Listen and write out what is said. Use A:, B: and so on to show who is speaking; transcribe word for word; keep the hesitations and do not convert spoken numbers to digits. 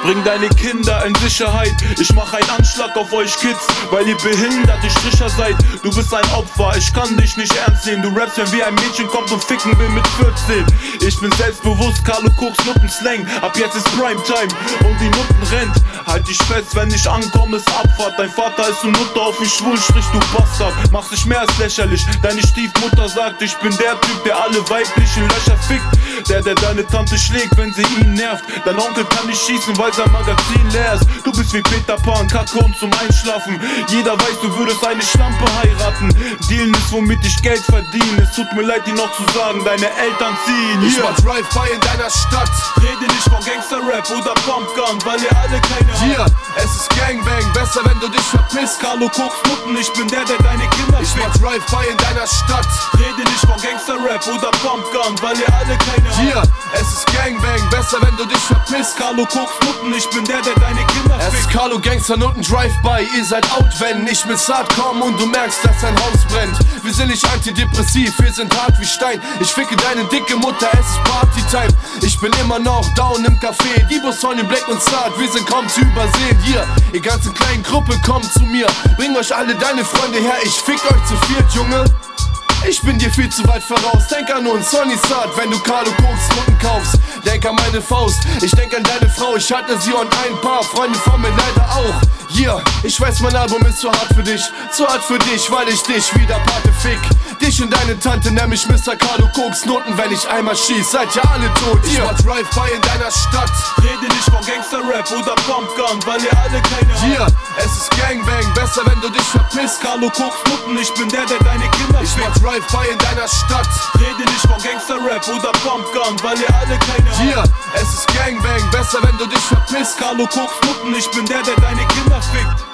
A: bring deine Kinder in Sicherheit. Ich mach einen Anschlag auf euch Kids, weil ihr behinderte Stricher seid. Du bist ein Opfer, ich kann dich nicht ernst nehmen. Du rappst, wenn wie ein Mädchen kommt und ficken will mit vierzehn. Ich bin selbstbewusst, Carlo Koks Nutten Slang. Ab jetzt ist Primetime und die Nutten rennt. Halt dich fest, wenn ich ankomme, ist Abfahrt. Dein Vater ist eine Nutte auf den Schwulstrich, du Bastard. Machst dich mehr als lächerlich. Deine Stiefmutter sagt, ich bin der Typ, der alle weiblichen Löcher fickt. Der, der deine Tante schlägt, wenn sie ihn nervt. Dein Onkel kann nicht schießen, weil sein Magazin leer ist. Du bist wie Peter Pan, Kacke und zum Einschlafen. Jeder weiß, du würdest eine Schlampe heiraten. Dealen ist, womit ich Geld verdiene. Es tut mir leid, dir noch zu sagen, deine Eltern ziehen.
B: Ich mach Drive-By in deiner Stadt.
A: Rede nicht von Gangster-Rap oder Pumpgun, weil ihr alle keine habt.
B: Hier, es ist Gangbang, besser wenn du dich verpisst.
A: Carlo Koks Nutten, ich bin der, der deine Kinder
B: Ich
A: fickt.
B: mach Drive-By in deiner Stadt.
A: Rede nicht von Gangster-Rap oder Pumpgun, weil ihr alle keine habt.
B: Hier, es ist Gangbang, besser wenn du dich verpisst.
A: Carlo Koks Nutten, ich bin der, der deine Kinder
B: Es ist
A: fickt.
B: Carlo Gangster Nutten Drive-By. Ihr seid out, wenn ich mit Saat komm und du merkst, dass dein Haus brennt. Wir sind nicht antidepressiv, wir sind hart wie Stein. Ich ficke deine dicke Mutter, es ist Partytime. Ich bin immer noch down im Café. Die Sonny Black und Saat, wir sind kaum zu übersehen. Hier, ihr ganzen kleinen Gruppe, kommt zu mir. Bring euch alle deine Freunde her, ich fick euch zu viert, Junge. Ich bin dir viel zu weit voraus, denk an uns, Sonny Saat, wenn du Carlo Koks Nutten kaufst. Denk an meine Faust, ich denk an deine Frau, ich hatte sie und ein paar Freunde von mir leider auch. Yeah, ich weiß, mein Album ist zu hart für dich, zu hart für dich, weil ich dich wieder Pate fick. Dich und deine Tante nenn mich Mister Carlo Koks Nutten, wenn ich einmal schieß, seid ihr alle tot. Ich mach Drive-By in deiner Stadt.
A: Rede nicht von Gangster-Rap oder Pumpgun, weil ihr alle keine habt.
B: Hier, es ist Gangbang, besser wenn du dich verpisst.
A: Carlo Koks Nutten, ich bin der, der deine Kinder
B: Ich mach
A: fickt.
B: Drive-By in deiner Stadt.
A: Rede nicht von Gangster-Rap oder Pumpgun, weil ihr alle keine habt.
B: Hier, es ist Gangbang, besser wenn du dich verpisst.
A: Carlo Koks Nutten, ich bin der, der deine Kinder fickt.